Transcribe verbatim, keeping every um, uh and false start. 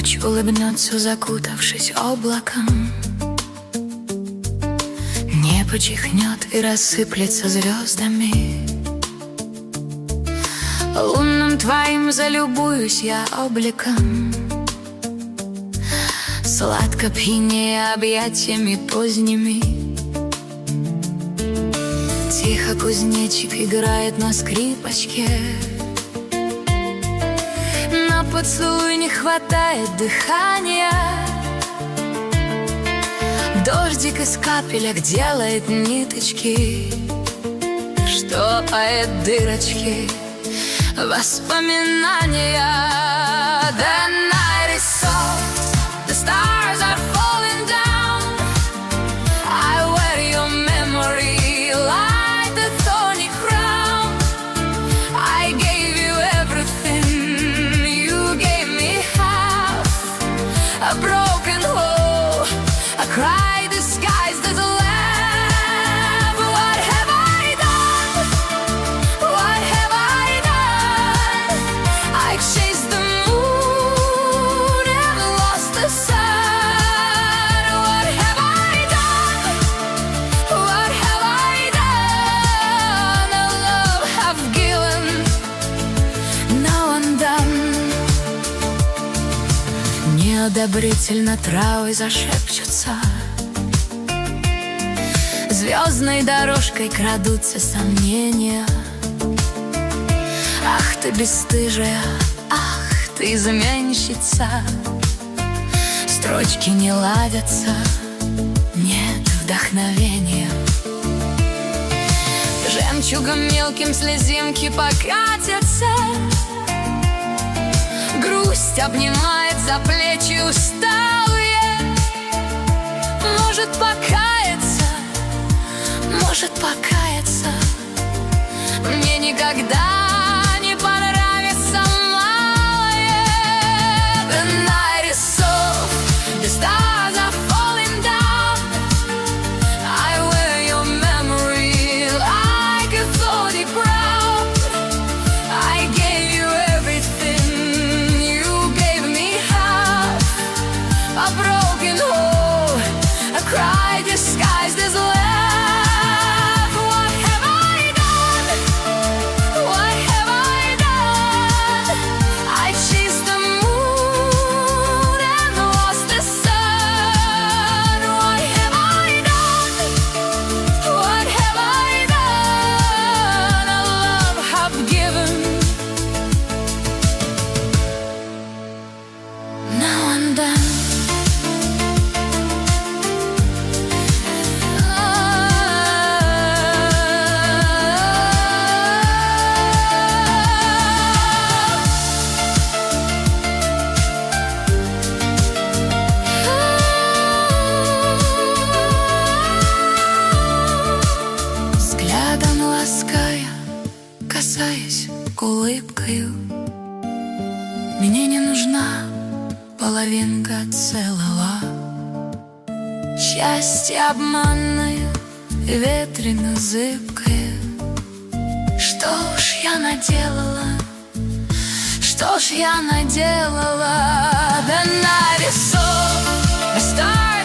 Ночь улыбнется, закутавшись облаком, небо чихнет и рассыплется звездами. Лунным твоим залюбуюсь я обликом, сладко пьянея объятиями поздними. Тихо кузнечик играет на скрипочке, на поцелуй не хватает дыхания. Дождик из капелек делает ниточки, что поет дырочки воспоминания. The night is soft, the stars are falling down. I wear your memory like the thorny crown. I gave you everything, you gave me half. A broken hole, a cry disguised as a laugh. What have I done? What have I done? I chased the moon and lost the sun. What have I done? What have I done? A love I've given, now undone. Неодобрительно травы зашепчутся, звездной дорожкой крадутся сомнения. Ах ты бесстыжая, ах ты изменщица. Строчки не ладятся, нет вдохновения. Жемчугом мелким слезинки покатятся, грусть обнимает за плечи усталые. Может покаяться, может покаяться, мне никогда не понравится малое. The night is soft, the stars are falling down. I wear your memory like a thorny crown. I gave you everything, you gave me half. A broken hole, a cry disguised as laugh. What have I done? What have I done? I chased the moon and lost the sun. What have I done? What have I done? A love I've given, now undone. Взглядом лаская, касаясь улыбкою, мне не нужна половинка целого. Счастье обманное, ветрено зыбкое. Что ж я наделала, что ж я наделала? The night is soft, the stars